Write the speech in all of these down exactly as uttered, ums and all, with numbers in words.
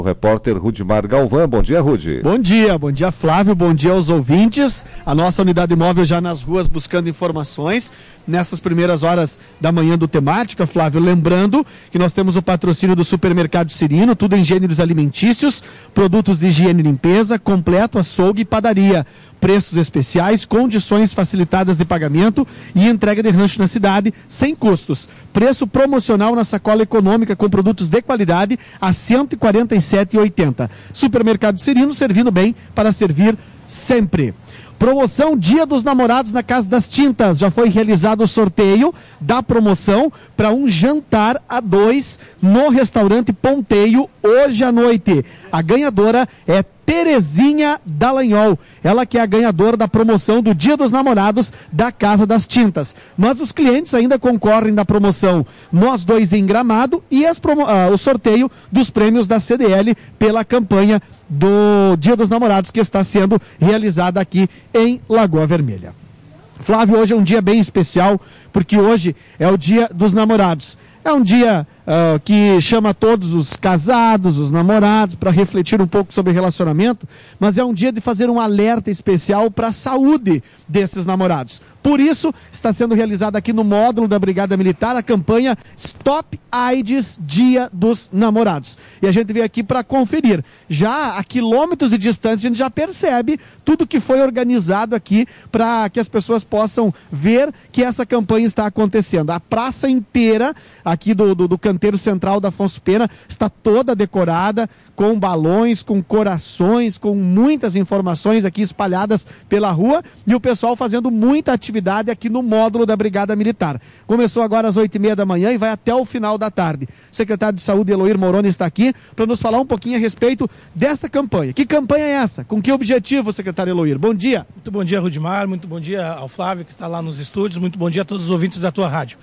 O repórter Rudimar Galvão. Bom dia, Rudi. Bom dia, bom dia, Flávio, bom dia aos ouvintes. A nossa unidade móvel já nas ruas buscando informações nessas primeiras horas da manhã do Temática, Flávio. Lembrando que nós temos o patrocínio do Supermercado Cirino, tudo em gêneros alimentícios, produtos de higiene e limpeza, completo, açougue e padaria. Preços especiais, condições facilitadas de pagamento e entrega de rancho na cidade, sem custos. Preço promocional na sacola econômica com produtos de qualidade a cento e quarenta e sete reais e oitenta centavos. Supermercado Cirino, servindo bem para servir sempre. Promoção Dia dos Namorados na Casa das Tintas. Já foi realizado o sorteio da promoção para um jantar a dois no restaurante Ponteio hoje à noite. A ganhadora é Terezinha Dallagnol. Ela que é a ganhadora da promoção do Dia dos Namorados da Casa das Tintas. Mas os clientes ainda concorrem da promoção Nós Dois em Gramado e as promo- ah, o sorteio dos prêmios da C D L pela campanha do Dia dos Namorados que está sendo realizada aqui em Lagoa Vermelha. Flávio, hoje é um dia bem especial porque hoje é o Dia dos Namorados. É um dia uh, que chama todos os casados, os namorados, para refletir um pouco sobre relacionamento, mas é um dia de fazer um alerta especial para a saúde desses namorados. Por isso, está sendo realizada aqui no módulo da Brigada Militar a campanha Stop AIDS Dia dos Namorados. E a gente veio aqui para conferir. Já a quilômetros de distância, a gente já percebe tudo que foi organizado aqui para que as pessoas possam ver que essa campanha está acontecendo. A praça inteira aqui do, do, do canteiro central da Afonso Pena está toda decorada com balões, com corações, com muitas informações aqui espalhadas pela rua e o pessoal fazendo muita atividade aqui no módulo da Brigada Militar. Começou agora às oito e meia da manhã e vai até o final da tarde. O secretário de Saúde, Eloir Moroni, está aqui para nos falar um pouquinho a respeito desta campanha. Que campanha é essa? Com que objetivo, secretário Eloir? Bom dia. Muito bom dia, Rudimar. Muito bom dia ao Flávio, que está lá nos estúdios. Muito bom dia a todos os ouvintes da tua rádio.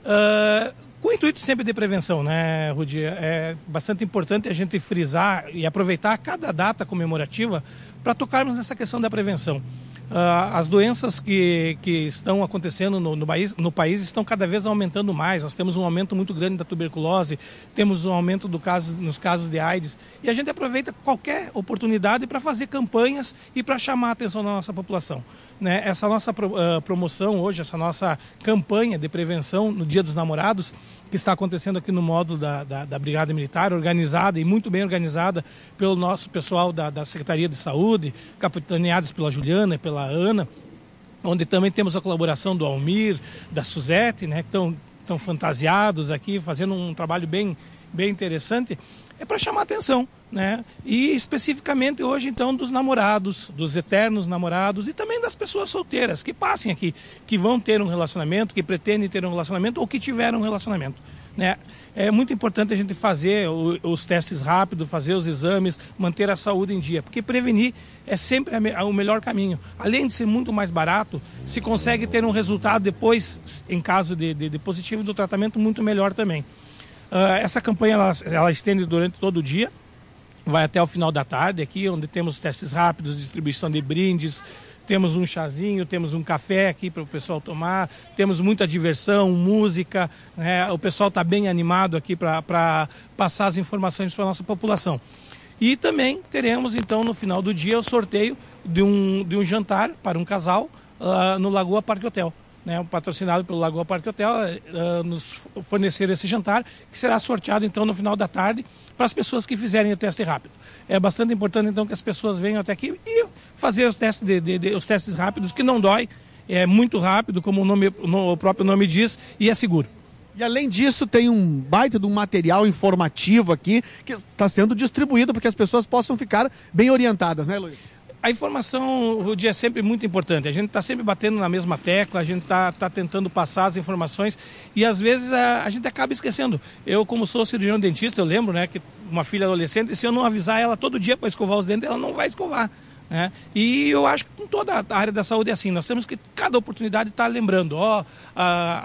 Uh... Com o intuito sempre de prevenção, né, Rudi? É bastante importante a gente frisar e aproveitar cada data comemorativa para tocarmos nessa questão da prevenção. Uh, as doenças que, que estão acontecendo no, no, país, no país estão cada vez aumentando mais. Nós temos um aumento muito grande da tuberculose, temos um aumento do caso, nos casos de AIDS. E a gente aproveita qualquer oportunidade para fazer campanhas e para chamar a atenção da nossa população. Né? Essa nossa pro, uh, promoção hoje, essa nossa campanha de prevenção no Dia dos Namorados, que está acontecendo aqui no módulo da, da, da Brigada Militar, organizada e muito bem organizada pelo nosso pessoal da, da Secretaria de Saúde, capitaneados pela Juliana e pela Ana, onde também temos a colaboração do Almir, da Suzete, né, que estão, estão fantasiados aqui, fazendo um trabalho bem, bem interessante, é para chamar a atenção, né? E especificamente hoje, então, dos namorados, dos eternos namorados e também das pessoas solteiras que passem aqui, que vão ter um relacionamento, que pretendem ter um relacionamento ou que tiveram um relacionamento, né? É muito importante a gente fazer o, os testes rápidos, fazer os exames, manter a saúde em dia, porque prevenir é sempre a me, a, o melhor caminho. Além de ser muito mais barato, se consegue ter um resultado depois, em caso de, de, de positivo do tratamento, muito melhor também. Uh, essa campanha ela, ela estende durante todo o dia, vai até o final da tarde aqui, onde temos testes rápidos, distribuição de brindes, temos um chazinho, temos um café aqui para o pessoal tomar, temos muita diversão, música, né? O pessoal está bem animado aqui para passar as informações para a nossa população. E também teremos então no final do dia o sorteio de um, de um jantar para um casal uh, no Lagoa Parque Hotel. Né, patrocinado pelo Lagoa Parque Hotel, uh, nos fornecer esse jantar, que será sorteado então no final da tarde para as pessoas que fizerem o teste rápido. É bastante importante então que as pessoas venham até aqui e fazer os testes, de, de, de, os testes rápidos, que não dói, é muito rápido, como o, nome, o próprio nome diz, e é seguro. E além disso, tem um baita de um material informativo aqui que está sendo distribuído para que as pessoas possam ficar bem orientadas, né, Luiz? A informação, Rudi, é sempre muito importante. A gente está sempre batendo na mesma tecla, a gente está tá tentando passar as informações e às vezes a, a gente acaba esquecendo. Eu, como sou cirurgião dentista, eu lembro, né, que uma filha adolescente, se eu não avisar ela todo dia para escovar os dentes, ela não vai escovar. Né? E eu acho que em toda a área da saúde é assim, nós temos que cada oportunidade estar lembrando, ó, a,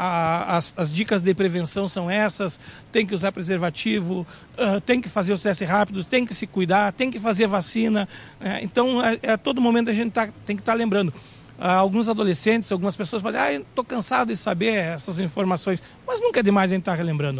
a, as, as dicas de prevenção são essas, tem que usar preservativo, uh, tem que fazer os testes rápidos, tem que se cuidar, tem que fazer vacina, né? Então a, a todo momento a gente tá, tem que estar lembrando. Uh, alguns adolescentes, algumas pessoas podem, ah, eu estou cansado de saber essas informações, mas nunca é demais a gente estar relembrando, né?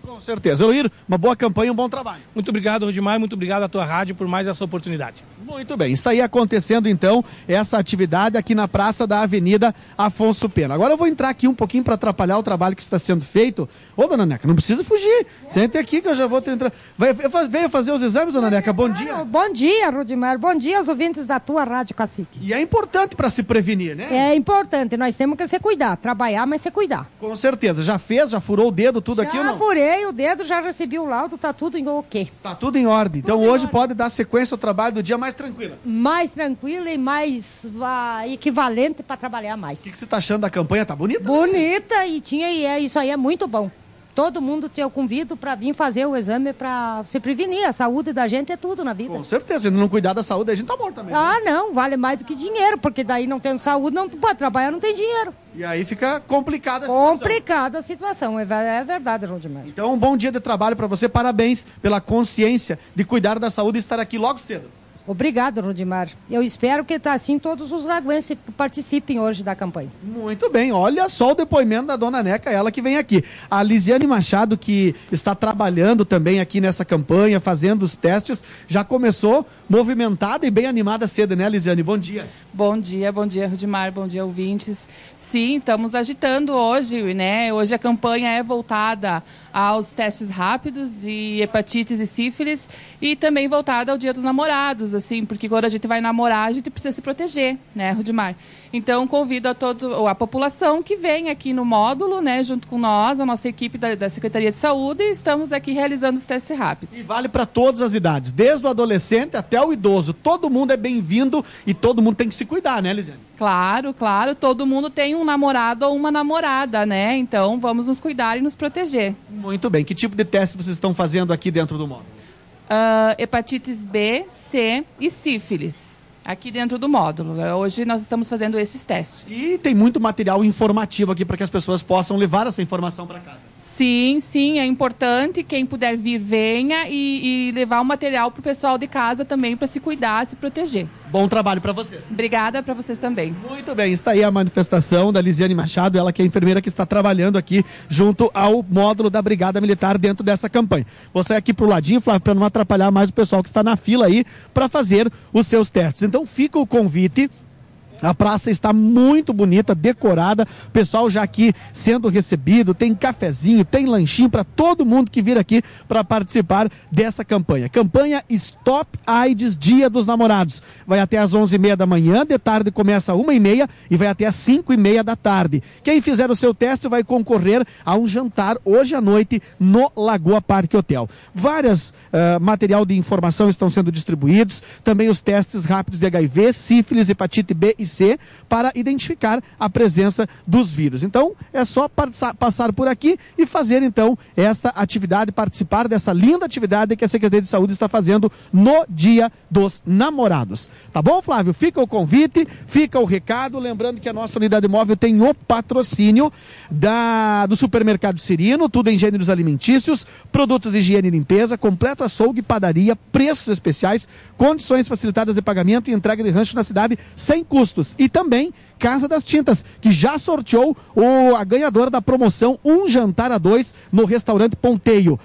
Com certeza. Eloir, uma boa campanha e um bom trabalho. Muito obrigado, Rudimar, muito obrigado à tua rádio por mais essa oportunidade. Muito bem, está aí acontecendo então essa atividade aqui na praça da Avenida Afonso Pena. Agora eu vou entrar aqui um pouquinho para atrapalhar o trabalho que está sendo feito. Ô, dona Neca, não precisa fugir. Sente aqui que eu já vou te entrar. Veio fazer os exames, dona Neca? Bom dia. Bom dia, Rudimar. Bom dia aos ouvintes da tua Rádio Cacique. E é importante para se prevenir, né? É importante, nós temos que se cuidar, trabalhar, mas se cuidar. Com certeza. Já fez, já furou o dedo, tudo já aqui ou não? Já furei o dedo, já recebi o laudo, tá tudo em ok. Tá tudo em ordem. Então tudo hoje ordem. pode dar sequência ao trabalho do dia mais tranquila. Mais tranquila e mais uh, equivalente para trabalhar mais. O que, que você tá achando da campanha? Tá bonita? Bonita, né? E tinha, e é, isso aí é muito bom. Todo mundo te eu convido para vir fazer o exame para se prevenir. A saúde da gente é tudo na vida. Com certeza, se não cuidar da saúde, a gente tá morto também. Ah, né? não, vale mais do que dinheiro, porque daí não tendo saúde, não pode trabalhar, não tem dinheiro. E aí fica complicada a situação. Complicada a situação, é, é verdade, Rudimar. Então, um bom dia de trabalho para você, parabéns pela consciência de cuidar da saúde e estar aqui logo cedo. Obrigado, Rudimar. Eu espero que tá assim todos os lagoenses participem hoje da campanha. Muito bem, olha só o depoimento da dona Neca, ela que vem aqui. A Lisiane Machado, que está trabalhando também aqui nessa campanha, fazendo os testes, já começou movimentada e bem animada cedo, né, Lisiane? Bom dia. Bom dia, bom dia, Rudimar, bom dia, ouvintes. Sim, estamos agitando hoje, né? Hoje a campanha é voltada aos testes rápidos de hepatites e sífilis e também voltada ao Dia dos Namorados, assim, porque quando a gente vai namorar, a gente precisa se proteger, né, Rudimar? Então, convido a toda a população que vem aqui no módulo, né, junto com nós, a nossa equipe da, da Secretaria de Saúde, e estamos aqui realizando os testes rápidos. E vale para todas as idades, desde o adolescente até o idoso. Todo mundo é bem-vindo e todo mundo tem que se cuidar, né, Lisiane? Claro, claro, todo mundo tem um namorado ou uma namorada, né? Então, vamos nos cuidar e nos proteger. Muito bem. Que tipo de teste vocês estão fazendo aqui dentro do módulo? Uh, hepatites B, C e sífilis, aqui dentro do módulo. Hoje nós estamos fazendo esses testes. E tem muito material informativo aqui para que as pessoas possam levar essa informação para casa. Sim, sim, é importante. Quem puder vir, venha e, e levar o material para o pessoal de casa também para se cuidar, se proteger. Bom trabalho para vocês. Obrigada para vocês também. Muito bem, está aí a manifestação da Lisiane Machado, ela que é a enfermeira que está trabalhando aqui junto ao módulo da Brigada Militar dentro dessa campanha. Vou sair aqui pro ladinho, Flávio, para não atrapalhar mais o pessoal que está na fila aí para fazer os seus testes. Então fica o convite. A praça está muito bonita, decorada, o pessoal já aqui sendo recebido, tem cafezinho, tem lanchinho para todo mundo que vir aqui para participar dessa campanha. Campanha Stop AIDS Dia dos Namorados. Vai até às onze e meia da manhã, de tarde começa às uma e meia e vai até às cinco e meia da tarde. Quem fizer o seu teste vai concorrer a um jantar hoje à noite no Lagoa Parque Hotel. Várias uh, material de informação estão sendo distribuídos, também os testes rápidos de H I V, sífilis, hepatite B e C, para identificar a presença dos vírus. Então, é só passar por aqui e fazer, então, esta atividade, participar dessa linda atividade que a Secretaria de Saúde está fazendo no Dia dos Namorados. Tá bom, Flávio? Fica o convite, fica o recado, lembrando que a nossa unidade móvel tem o patrocínio da, do Supermercado Cirino, tudo em gêneros alimentícios, produtos de higiene e limpeza, completo açougue, padaria, preços especiais, condições facilitadas de pagamento e entrega de rancho na cidade sem custo. E também Casa das Tintas, que já sorteou o, a ganhadora da promoção Um Jantar a Dois no restaurante Ponteio.